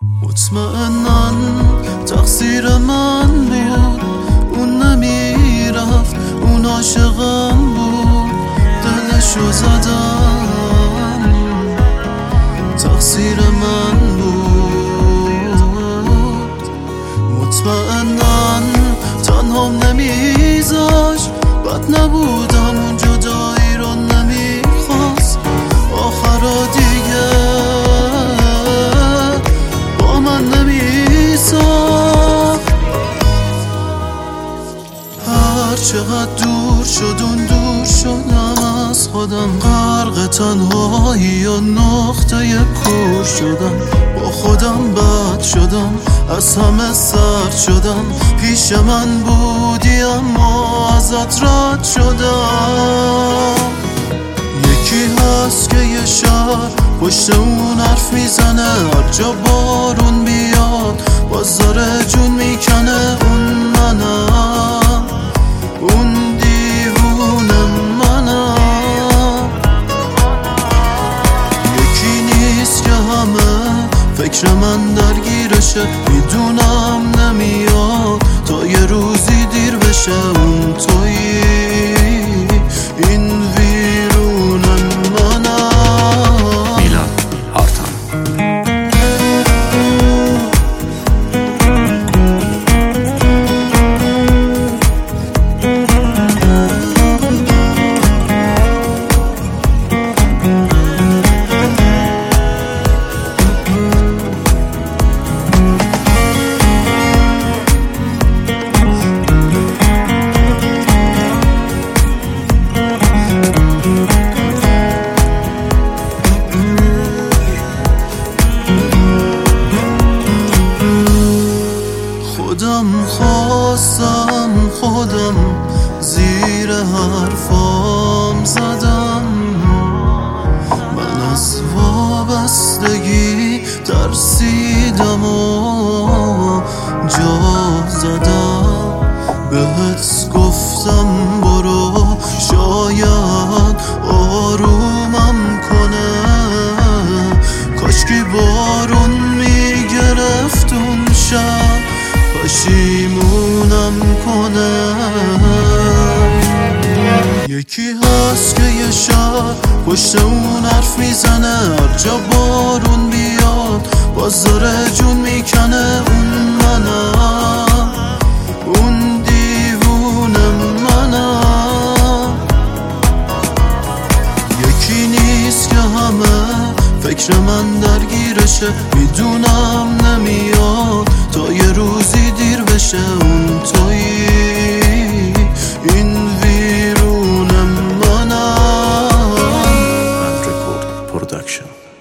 مطمئنن تقصیر من بود، اون نمیرفت، اون عاشقم بود، دلشو زدم، تقصیر من بود. مطمئنن تنهام نمیذاش، بد نبودم، اون جدایی رو نمیخواست، آخرا دیگه با من نمیساخت. هر چقدر دور شدم از خودم، غرق تنهایی و نقطه کور شدم، با خودم بد شدم، از همه سرد شدم، پیش من بودی اما ازت رد شدم. یکی هست که یه شهر پشت اون حرف میزنه، هر جا بارون بیاد بازار جون میکنه، اون منم، اون دیوونه منم. یکی نیست که همه فکر من درگیرشه، میدونم نمیاد تا یه روزی دیر بشه، اون تویی، این ویرون منم. میلاد آرتان. خودم زیر حرفام زدم، من از وابستگی ترسیدم و جا زدم، بهت گفتم برو شاید آرومم کنه، کاشکی بارون میگرفت اون شب، پشیمونم کنه. یکی هست که یه شب پشت اون حرف میزنه، هر جا بارون بیاد بازار جون میکنه، اون منم، اون دیوونه منم. یکی نیست که همه فکر من درگیرشه، میدونم نمیاد تا یه روزی دیر بشه، اون تویی، این ویرون منم. رکورد پروداکشن.